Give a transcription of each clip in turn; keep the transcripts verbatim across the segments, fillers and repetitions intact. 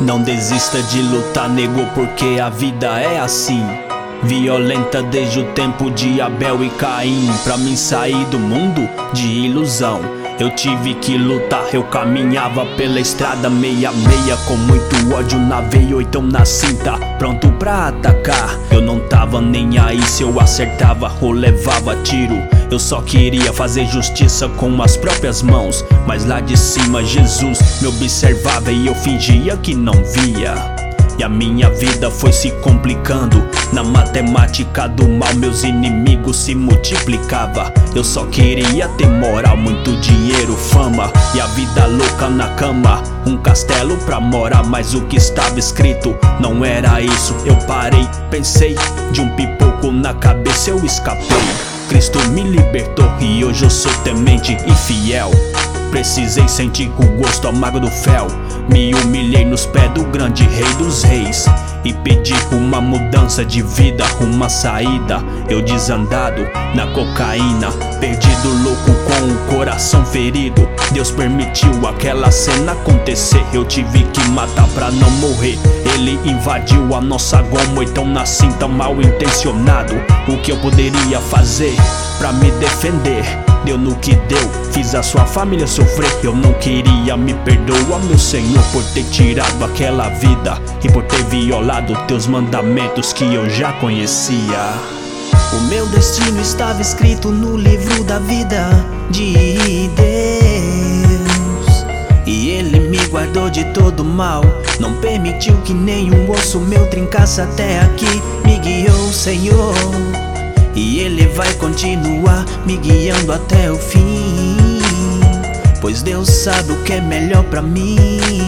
Não desista de lutar, nego, porque a vida é assim, violenta desde o tempo de Abel e Caim. Pra mim sair do mundo de ilusão, eu tive que lutar. Eu caminhava pela estrada meia meia, com muito ódio na veia ou então na cinta, pronto pra atacar. Eu não tava nem aí se eu acertava ou levava tiro. Eu só queria fazer justiça com as próprias mãos, mas lá de cima Jesus me observava e eu fingia que não via. E a minha vida foi se complicando. Na matemática do mal meus inimigos se multiplicava. Eu só queria ter moral, muito dinheiro, fama e a vida louca na cama. Um castelo pra morar, mas o que estava escrito não era isso. Eu parei, pensei, de um pipoco na cabeça eu escapei. Cristo me libertou e hoje eu sou temente e fiel. Precisei sentir o gosto amargo do fel. Me humilhei nos pés do grande rei dos reis e pedi uma mudança de vida, uma saída. Eu desandado na cocaína, perdido, louco, com o coração ferido. Deus permitiu aquela cena acontecer. Eu tive que matar pra não morrer. Ele invadiu a nossa goma, então nasci tão mal intencionado. O que eu poderia fazer pra me defender? Deu no que deu, fiz a sua família sofrer. Eu não queria, me perdoa, meu Senhor, por ter tirado aquela vida e por ter violado teus mandamentos que eu já conhecia. O meu destino estava escrito no livro da vida de Deus, e Ele me guardou de todo mal. Não permitiu que nenhum osso meu trincasse até aqui. Me guiou, Senhor, e Ele vai continuar me guiando até o fim, pois Deus sabe o que é melhor pra mim.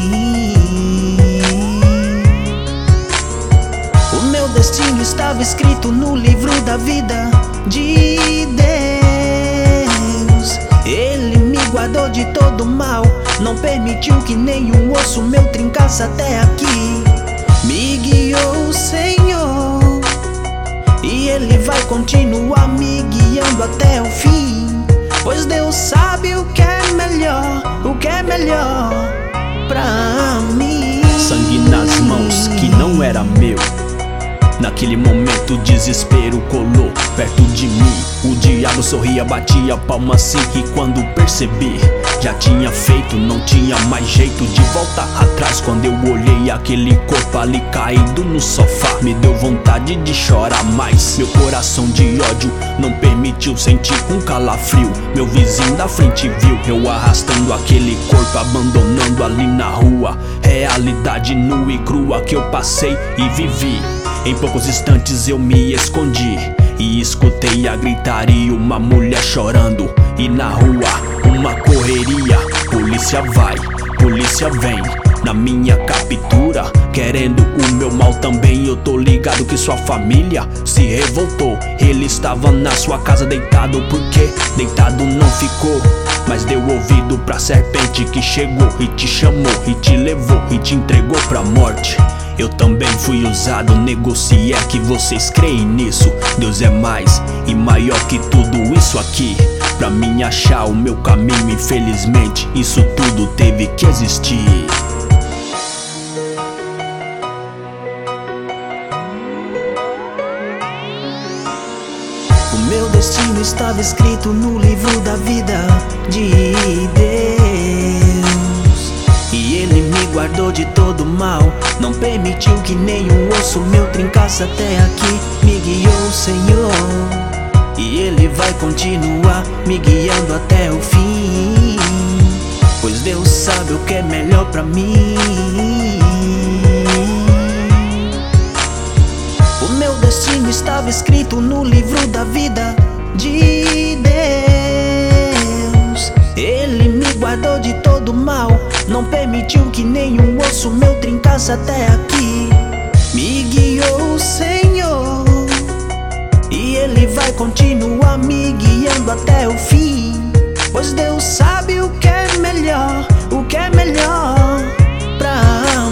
O meu destino estava escrito no livro da vida de Deus. Ele me guardou de todo mal. Não permitiu que nenhum osso meu trincasse até aqui. Me guiou, Senhor, e Ele vai continuar me guiando até o fim, pois Deus sabe o que é melhor, o que é melhor pra mim. Sangue nas mãos que não era meu. Naquele momento o desespero colou perto de mim. O diabo sorria, batia palma assim, e quando percebi já tinha feito, não tinha mais jeito de voltar atrás. Quando eu olhei aquele corpo ali caído no sofá, me deu vontade de chorar mais. Meu coração de ódio não permitiu sentir um calafrio. Meu vizinho da frente viu eu arrastando aquele corpo, abandonando ali na rua. Realidade nua e crua que eu passei e vivi. Em poucos instantes eu me escondi e escutei a gritaria, uma mulher chorando. E na rua uma correria, polícia vai, polícia vem na minha captura, querendo o meu mal também. Eu tô ligado que sua família se revoltou. Ele estava na sua casa deitado, porque deitado não ficou, mas deu ouvido pra serpente que chegou e te chamou e te levou e te entregou pra morte. Eu também fui usado, nego, se é que vocês creem nisso. Deus é mais e maior que tudo isso aqui. Pra mim achar o meu caminho, infelizmente, isso tudo teve que existir. O meu destino estava escrito no livro da vida de Deus, e Ele me guardou de todo mal. Não permitiu que nenhum osso meu trincasse até aqui. Me guiou, Senhor, e Ele vai continuar me guiando até o fim, pois Deus sabe o que é melhor pra mim. O meu destino estava escrito no livro da vida de Deus. Ele me guardou de todo mal. Não permitiu que nenhum osso meu trincasse até aqui. Me guiou, Senhor, e Ele vai continuar me guiando até o fim, pois Deus sabe o que é melhor, o que é melhor pra